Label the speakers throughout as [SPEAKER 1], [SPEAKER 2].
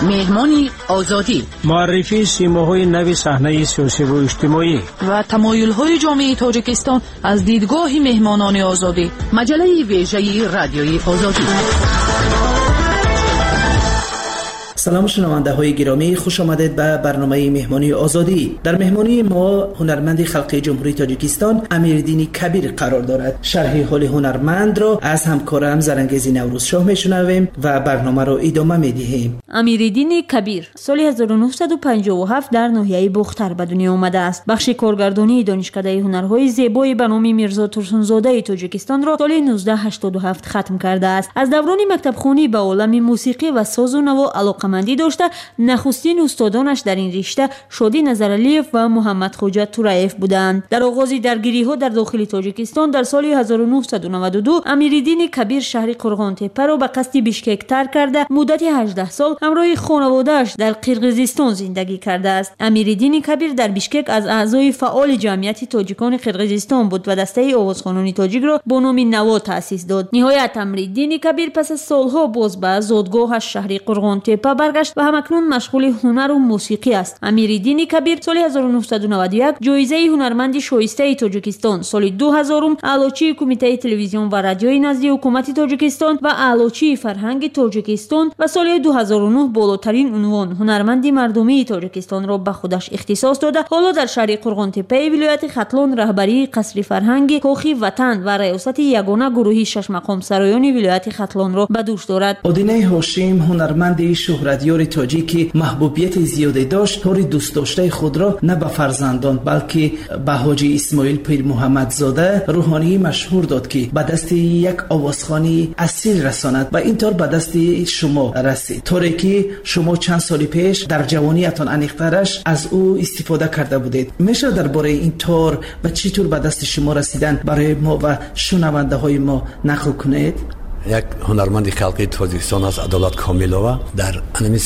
[SPEAKER 1] مهمانی آزادی،
[SPEAKER 2] معرفی سیماهای نو صحنه سیاسی و اجتماعی
[SPEAKER 1] و تمایل‌های جامعه تاجیکستان از دیدگاه مهمانان آزادی. مجله ویژه رادیوی آزادی.
[SPEAKER 3] سلام شنونده های گرامی، خوش آمدید به برنامه مهمانی آزادی. در مهمانی ما هنرمند خلقی جمهوری تاجیکستان امیرالدین کبیر قرار دارد. شرح حال هنرمند را از همکارم زرنگیز نوروزشاه میشنویم و برنامه را ادامه میدهیم.
[SPEAKER 4] امیرالدین کبیر سال 1957 در ناحیه بختر به دنیا آمده است. بخش کارگردانی دانشکده هنرهای زیبای به نام میرزا ترسونزاده تاجیکستان را سال 1987 ختم کرده است. از دوران مکتبخوانی به عالم موسیقی و ساز و نوا علاقه‌مندی داشته. نخستین استادانش در این رشته شادی نظرعلیف و محمد خوجا تورایف بودند. در آغاز درگیری‌ها در داخل تاجیکستان در سال 1992 امیرالدین کبیر شهر قرغان تپه را به قصد بیشکک ترک کرده مدت 18 سال همراه خانواده‌اش در قرقیزستان زندگی کرده است. امیرالدین کبیر در بیشکک از اعضای فعال جمعیت تاجیکان قرقیزستان بود و دسته آوازخوانان تاجیک را با نام نوا تأسیس داد. نهایت امیرالدین کبیر پس از سالها باز به زادگاهش شهر قرغان تپه برگشت و همکنون مشغول هنر و موسیقی است. امیرالدین کبیر سال 1991 جایزه هنرمند شایسته تاجیکستان، سال 2000 اعلاچی کمیته تلویزیون و رادیوی نزد حکومت تاجیکستان و اعلاچی فرهنگ تاجیکستان و سال 2009 بالاترین عنوان هنرمند مردمی تاجیکستان را به خودش اختصاص داده. حالا در شهر قرغان تپه ولایت ختلان رهبری قصر فرهنگ کاخی وطن و ریاست یگانه گروهی شش مقام سرایان ولایت ختلان را به دوش دارد.
[SPEAKER 3] آدینه هاشم هنرمند شهرتیار تاجیکی محبوبیت زیادی داشت. طور دوست داشته خود را نه به فرزندان بلکه به حاجی اسماعیل پیر محمد زاده روحانی مشهور داد که به دست یک آوازخوانی اصیل رساند و اینطور به دست شما رسید. طوری که شما چند سال پیش در جوانیتان انیقترش از او استفاده کرده بودید. میشه درباره این طور و چطور به دست شما رسیدن برای ما و شنونده های ما نقل کنید؟
[SPEAKER 5] یک هنرمند خلقی تاجیکستان از عدالت کاملова در انمی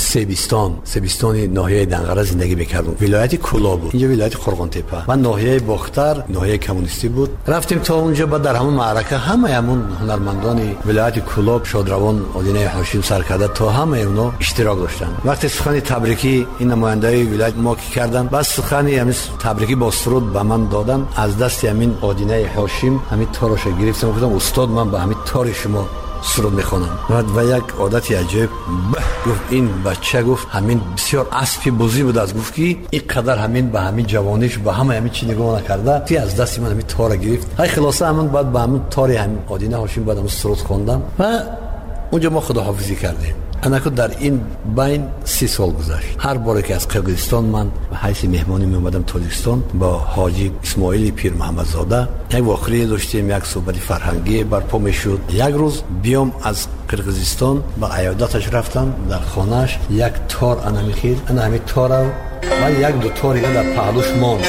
[SPEAKER 5] سیبستان ناحیه دنقره زندگی میکردم. ولایت کولا بود، اینجا ولایت قرغان تپه و ناحیه بختر ناحیه کمونیستی بود. رفتیم تا اونجا بعد در همون معرکه همون هنرمندان ولایت کولا شادروان آدینه هاشم سرکرده تا همه اونا اشتراک داشتن. وقتی سخن تبریکی این نمایندای ولایت ما کردن، بس سخن همین تبریکی با سرود به من دادن. از دست همین آدینه هاشم همین تارش گرفتم، گفتم استاد من به همین تار شما سرود میخونم و یک عادتی عجیب گفت این بچه گفت همین بسیار اسبی بزی بود از گفت که این قدر همین به همین جوانیش به همین چی نگاه نکرده تی از دست من همین تار گرفت. های خلاصه همین بعد به همین تاری همین آدینه هاشم بعد همین سرود خوندم و اونجا ما خداحافظی کردیم. انا که در این بین 30 سال گذشت. هر باری که از قرقیزستان من به حیث مهمانی می اومدم تاجیکستان با حاجی اسماعیل پیر محمد زاده یک واقعه داشتیم، یک صحبت فرهنگی برپا میشد. یک روز بیام از قرقیزستان با عیادتش رفتم در خانهش، یک تار انا میخید، انا همین تار و یک دو تاری در پهلوش ماند.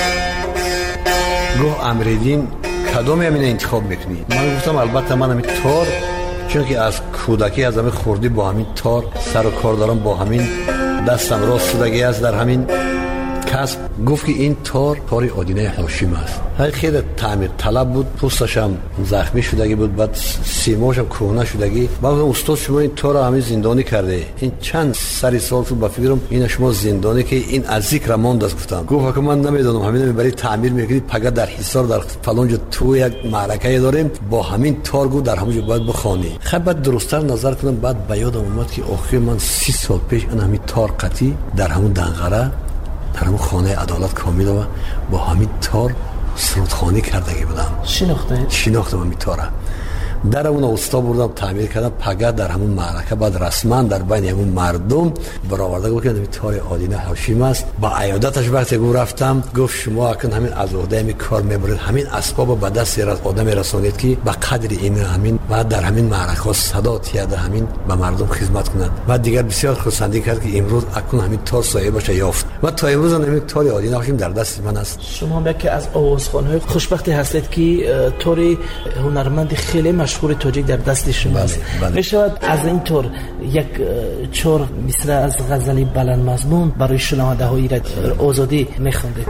[SPEAKER 5] گفت امیرالدین کدوم همین انتخاب میکنی؟ من گفتم البته من همین تار، چون که از کودکی از همین خوردی با همین تار سر و کار دارم، با همین دستم راست شدگی است در همین کسب. گفت که این تاری آدینه هاشم است. خیلی تعمیر طلب بود، پوستش هم زخمی شدگی بود، بعد سیماش هم کهنه شدگی. بعد استاد شما این تار همین زندانی کرده، این چند سری سال تو با فکرم این شما زندانی که این از ذکر ماند است. گفتم گفت که من نمیدونم همین برای تعمیر میکنید پگه در حصار در فلان جا تو یک معرکه داریم با همین تار گفت در همونجا باید بخوانی. خب بعد درست‌تر نظر کردم، بعد به یادم اومد که آخر من 30 سال پیش اون همین تار قطی در همون دنقره در همون خانه عدالت کاملova با همین تار سرودخوانی کردگی بودم. شناختم همین تاره. در اون استا بردم تعمیر کردم پگه در همون معرکه بعد رسما در بین همون مردم برآورده گفت که همین تار آدینه هاشم است. با عیادتش وقتی رفتم گفت شما اکنون همین از عهده همین کار میبرید، همین اسباب به دست آدم رسانید که به قدر این همین و در همین معرکه صدا تیاد همین به مردم خدمت کند. و دیگر بسیار خرسندی کرد که امروز اکنون همین تار صاحبش یافت و تا امروز همین تار آدینه هاشم در دست من است.
[SPEAKER 3] شما هم یکی از آوازخوان‌های خوشبختی هستید که تار هنرمند خیلی مشهور تاجیک در دست شما است. می شود از این طور یک چور مثل از غزلی بلند مضمون برای شنونده های آزادی میخوندید؟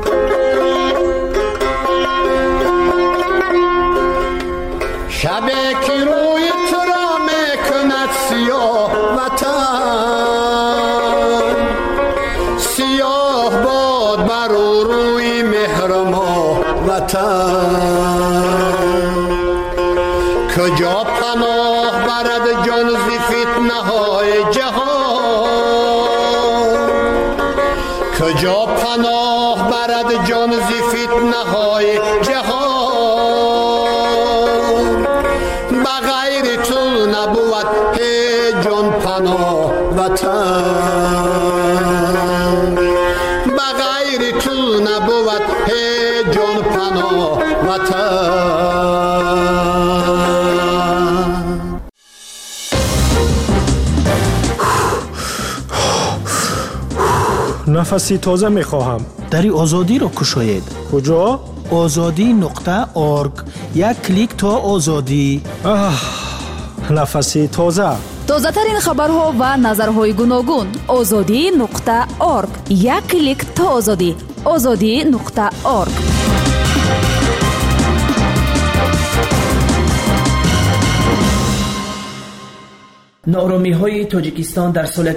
[SPEAKER 6] شبی که روی تو را میکند سیاه وطن، جان ز فتنه های جهان کجا پناه برد جان ز فتنه های جهان بغیر تو نبود هیچ جان پناه وطن بغیر تو نبود هیچ جان پناه وطن
[SPEAKER 2] نفسی تازه میخواهم.
[SPEAKER 3] دری آزادی را کشاید.
[SPEAKER 2] کجا؟
[SPEAKER 3] azadi.org. یک کلیک تا آزادی.
[SPEAKER 2] نفسی تازه.
[SPEAKER 1] تازه ترین خبرها و نظرهای گوناگون. azadi.org. یک کلیک تا آزادی. azadi.org.
[SPEAKER 3] نارامی های تاجیکستان در سال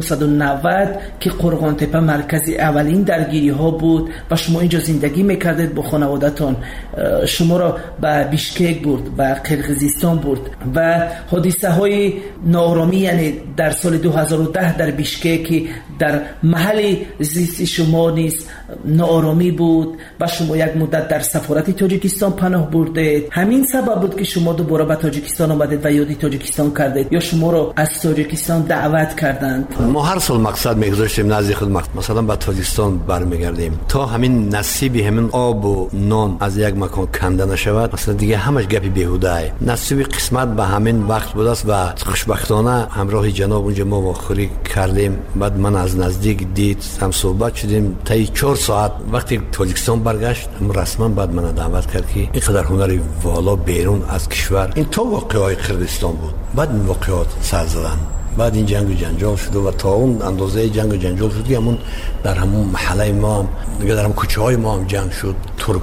[SPEAKER 3] 1990 که قرغان تپه مرکز اولین درگیری ها بود و شما اینجا زندگی میکردید با خانوادتان، شما را به بیشکک برد، به قرقیزستان برد و حادثه های نارامی، یعنی در سال 2010 در بیشکک در محل زیست شما نیز نارامی بود و شما یک مدت در سفارت تاجیکستان پناه بردید. همین سبب بود که شما دوباره به تاجیکستان آمدید و یادی تاجیکستان کردید یا شما را از تاجیکستان دعوت کردند؟
[SPEAKER 5] ما هر سال مقصد میگذاشتیم نزد خود مثلا به تاجیکستان برمیگردیم تا همین نصیبی همین آب و نان از یک مکان کنده نشود، مثلا دیگه همش گپی بیهوده ای. نصیب قسمت به همین وقت بود است و خوشبختانه همراه جناب اونجا ما واخوری کردیم. بعد من از نزدیک دید، هم صحبت شدیم تا 4 ساعت. وقتی تاجیکستان برگشت رسما بعد من دعوت کرد که اینقدر هنری والا بیرون از کشور، این تو واقعای قرقیزستان بود. بعد این واقعات سر زدن، بعد این جنگ و جنجال شد و تا اون اندازه جنگ و جنجال شد که همون در همون محله ما هم دیگه در همون کوچه های ما هم جنگ شد.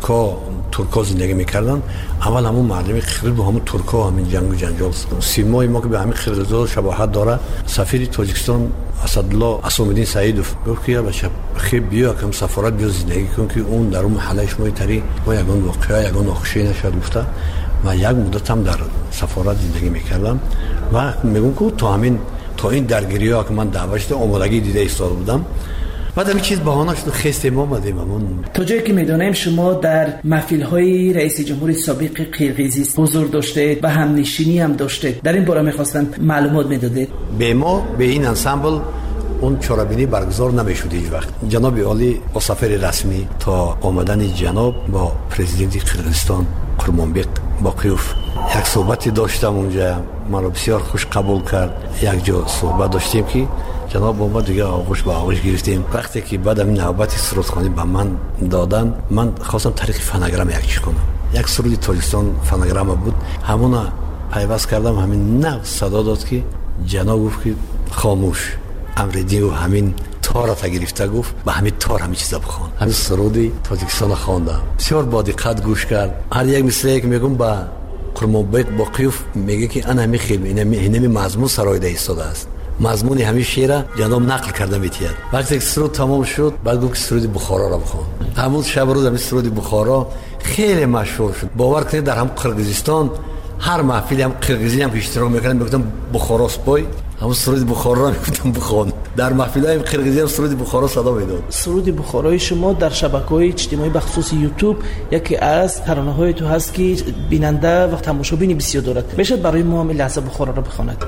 [SPEAKER 5] ترکا زندگی میکردن. اول همون مردمی قرقیز با همون ترکا همین جنگ و جنجال شد. سیمای ما که به همین قرقیزا شباهت داره. سفیر تاجیکستان اسدالله اسامالدین سعیدوف گفت که بچه خیلی بیا کم سفارت بیا زندگی کن که اون در اون محله شما تری ما یگان واقعا یگان ناخوشی نشد گفته و یک مدت هم در سفارت زندگی میکردم و میگم که تا این درگیری ها که من دعوت شده آمادگی دیده ایستاده بودم. بعد همین چیز بهانه شد خسته ما آمدیم.
[SPEAKER 3] تا جایی که میدونیم شما در محفل های رئیس جمهور سابق قرقیزستان حضور داشتید و همنشینی هم داشتید. در این باره میخواستم معلومات میدادید.
[SPEAKER 5] به ما به این انسامبل اون چارابینی برگزار نمیشود هیچ وقت. جناب عالی با سفر رسمی تا آمدن جناب با پرزیدنت قرقیزستان قرمانبق باقیوف یک صحبتی داشتم اونجا، من رو بسیار خوش قبول کرد. یک جا صحبت داشتیم که جناب با ما دیگه آغوش به آغوش گرفتیم. وقتی که بعد این نوبتی سرودخوانی به من دادن، من خواستم طریق فناگرام یک چی کنم. یک سرود تاجیکستان فناگرام بود، همون پیوست کردم. همین نه صدا داد که جناب گفت که خاموش امردین و همین تار تا گرفته گفت به همین تار همین چیزا بخوان. همین سرودی تاجیکستان خواندم، بسیار با دقت گوش کرد. هر یک مثلی که میگم با قرمانبق باقیوف میگه که انا همین خیلی اینمی مضمون سرایده ایستاده است. مضمون همین شعر جناب نقل کرده میتید. وقتی سرود تمام شد بعد گفت سرود بخارا را بخوان. همون شب روز همین سرود بخارا خیلی مشهور شد. باور کنید در هم قرقیزستان هر محفلی هم قرقیزی هم که اشتراک میکردن میگفتن بخارا سپای، همون سرود بخارا را میگفتن بخوان. در محفل‌های قرقیزی هم سرود بخارا صدا میداد.
[SPEAKER 3] سرود بخارای شما در شبکه‌های اجتماعی به خصوص یوتیوب یکی از ترانه‌های تو هست که بیننده و تماشابین بسیار دارد. میشه برای ما هم لحظه بخارا را بخواند؟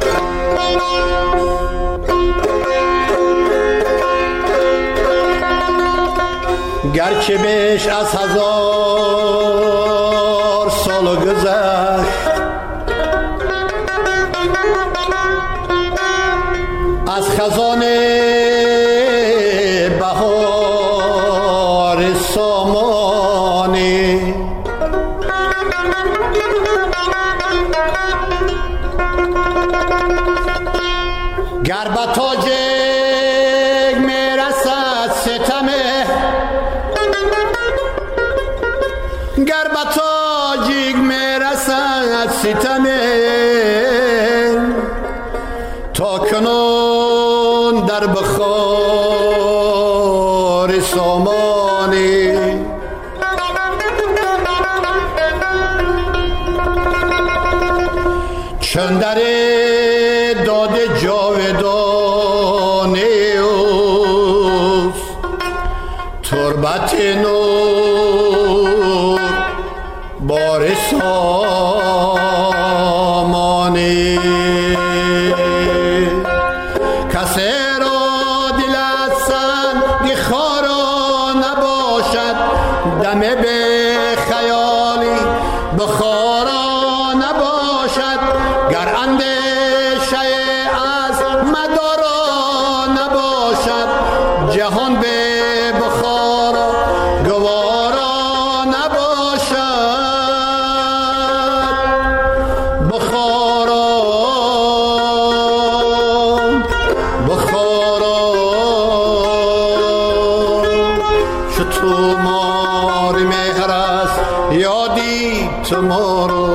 [SPEAKER 6] گرچه بیش از 1000 سال گذشت از خزان بهار سامانی، گر به تاجک میرسد ستمه، گر به تاجک میرسد ستمه، تا کنون در بخار سامانی. چون در خلوت نور بار سامانی کسی را دل از سنگ خارا نباشد دم به خیالی بخارا نباشد گر اندیشه از مدارا نباشد جهان به بخارا گوارا نباشد بخارا شو تو مار مهر است یادی تو مارو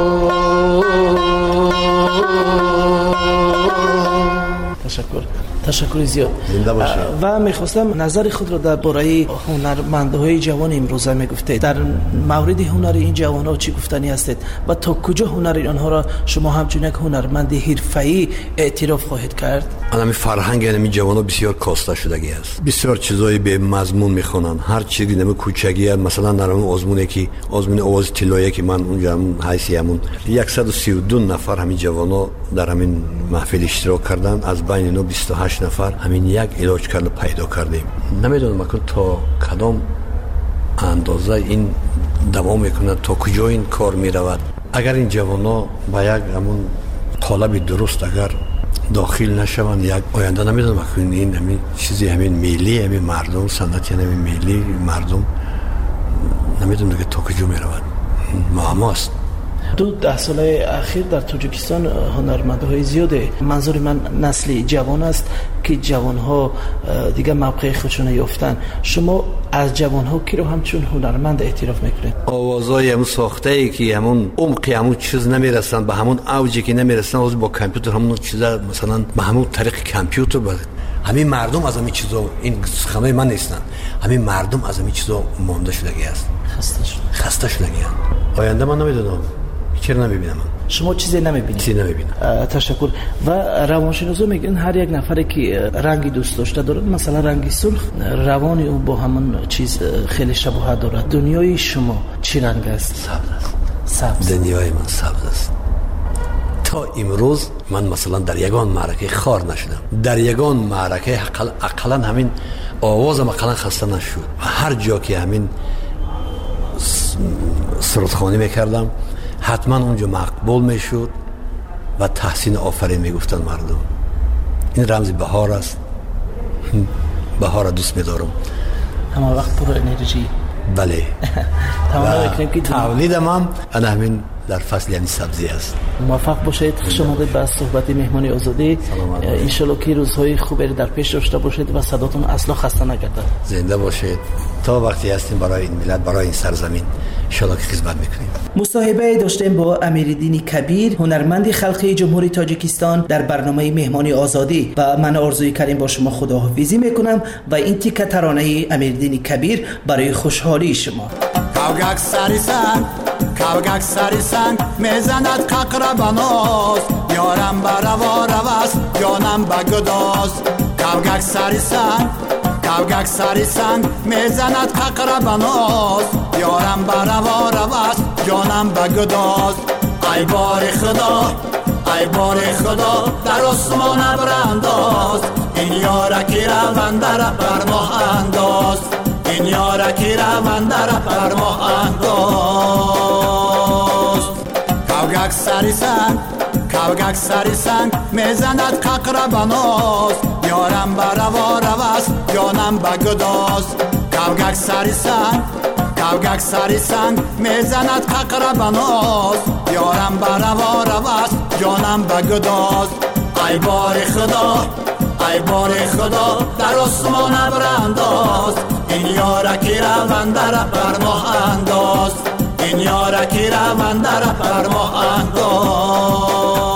[SPEAKER 3] تشکر زیاد. و میخواستم نظر خود را در باره هنرمندهای جوان امروزه میگفتید. در مورد هنر این جوانها چی گفتنی هستید و تا کجا هنر آنها را شما همچون یک هنرمند حرفه‌ای اعتراف خواهید کرد؟
[SPEAKER 5] همین فرهنگ این جوانها بسیار کاسته شدگی است. بسیار چیزای به مضمون میخونن. هر چیزی نمی کوچگی مثلا در اون آزمونی که آزمون آواز طلایی که من اونجا حیثیتمون 132 نفر همین جوانها در همین محفل اشتراک کردن. از بین اینا 28 نفر همین یک علاج کرده پیدا کردیم. نمیدونم اکنون تا کدام اندازه این دوام میکنه، تا کجا این کار میرود. اگر این جوانا با یک همون قالب درست اگر داخل نشوند، یک آینده نمیدونم اکنون این همین چیزی همین ملی همین مردم سنت یعنی همین ملی مردم نمیدونم دیگه تا کجا میرود. معماست.
[SPEAKER 3] 10 سال اخیر در تاجیکستان هنرمندهای زیاده، منظور من نسل جوان است که جوانها دیگه موقع خودشون یافتن. شما از جوانها کی رو همچون هنرمند اعتراف میکنید؟
[SPEAKER 5] آوازای همون ساخته ای که همون عمق همون چیز نمیرسن، به همون اوجی که نمیرسن، از با کامپیوتر همون چیزا مثلا به همون طریق کامپیوتر همین مردم از همین چیزا، این سخنای من نیستن، همین مردم از همین چیزا مونده شدگی است، خسته شدگی. آینده من نمیدونم، چرا نمیبینم.
[SPEAKER 3] شما چیزی نمیبینید؟
[SPEAKER 5] چیزی نمیبینم.
[SPEAKER 3] تشکر. و روانشناسا میگن هر یک نفری که رنگی دوست داشته داره، مثلا رنگی سرخ، روان او با همون چیز خیلی شباهت داره. دنیای شما چی رنگ است؟ سبز.
[SPEAKER 5] دنیای من سبز است. تا امروز من مثلا در یگان معرکه خار نشدم. در یگان معرکه اقلا همین آوازم اقلا خسته نشد. و هر جا که همین سرودخوانی میکردم حتما اونجا مقبول میشد و تحسین آفرین میگفتن مردم. این رمز بهار است. بهار دوست میدارم.
[SPEAKER 3] همه وقت پر انرژی.
[SPEAKER 5] بله. تولیدم هم همین در فصل یعنی سبزی است.
[SPEAKER 3] موفق باشید. خوش آمدید به صحبت مهمانی آزادی. ان شاءالله که روزهای خوبی در پیش داشته باشید و صداتون اصلا خسته نگرده.
[SPEAKER 5] زنده باشید. تا وقتی هستیم برای این ملت، برای این سرزمین ان شاءالله که خدمت میکنیم.
[SPEAKER 3] مصاحبه داشتیم با امیرالدین کبیر، هنرمند خلقی جمهوری تاجیکستان در برنامه مهمانی آزادی. و من آرزوی کردیم با شما خداحافظی میکنم و این تیکه ترانه امیرالدین کبیر برای خوشحالی شما.
[SPEAKER 6] کاوگک سری سنگ میزند ققر بناز، یارم بروا روست جانم بگداز. کاوگک سری سنگ میزند ققر بناز، یارم بروا روست جانم بگداز. ای بار خدا در آسمان ابرانداز، این یارکی روان در بر ماه انداز، این یارکی روان در بر ماه انداز. کاوگک سری سنگ میزند ققر بناز، یارم بروا روست جانم بگداز. کاوگک سری سنگ میزند ققر بناز، یارم بروا روست جانم بگداز. ای بار خدا در آسمان ابرانداز، این یارکی روان در بر ماه انداز، این یارکی روان در بر ماه انداز.